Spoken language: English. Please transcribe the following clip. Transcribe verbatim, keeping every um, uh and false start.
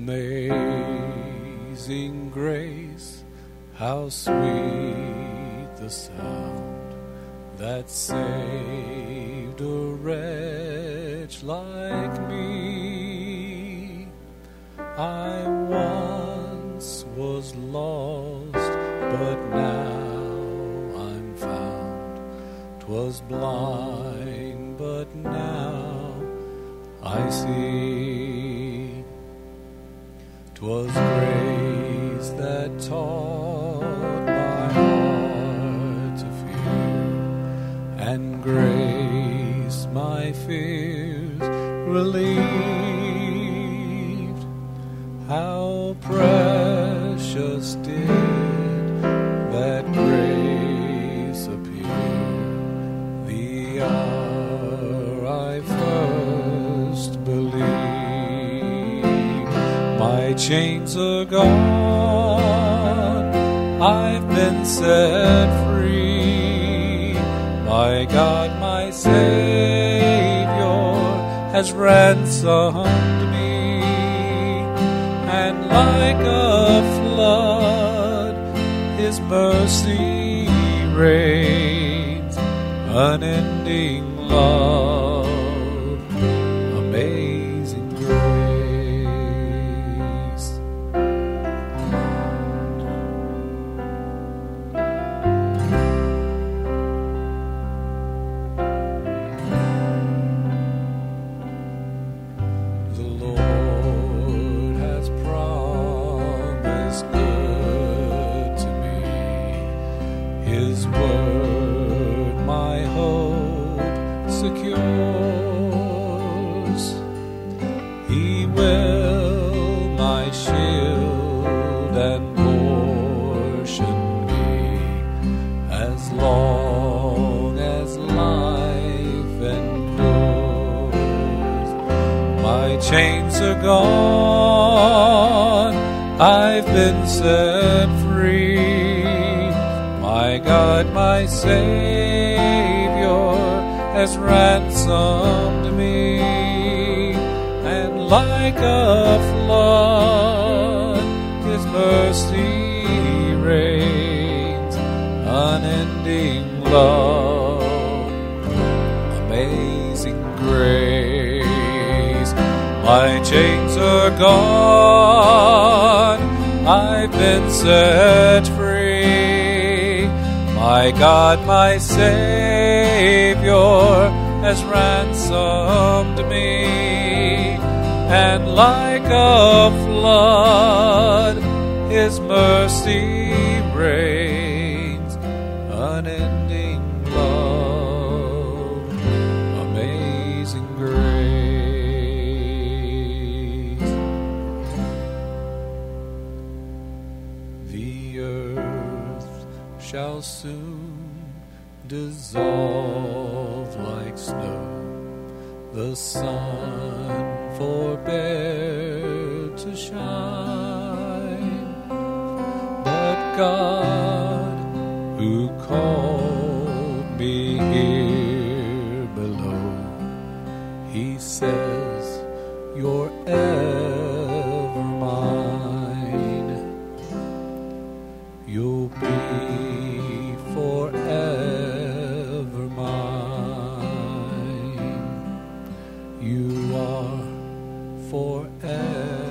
Amazing grace, how sweet the sound that saved a wretch like me. I once was lost, but now I'm found. 'Twas blind, but now I see. 'Twas grace that taught my heart to fear, and grace my fears relieved. How precious did that grace appear the hour I first believed. My chains are gone, I've been set free. My God, my Savior, has ransomed me. And like a flood, His mercy reigns, unending love, amazing grace. The Lord has promised good to me. His word my hope secures. He will my shield and portion be, as long as life endures. My chains are gone, I've been set free. My God, my Savior, has ransomed me. And like a flood, His mercy reigns, unending love, amazing grace. My chains are gone, I've been set free. My God, my Savior, has ransomed me. And like a flood, His mercy reigns, unending love, amazing grace. The earth shall soon dissolve like snow. The sun forbear to shine, but God, who called me here below, He says, you're ever mine. You'll be forever mine. You are forever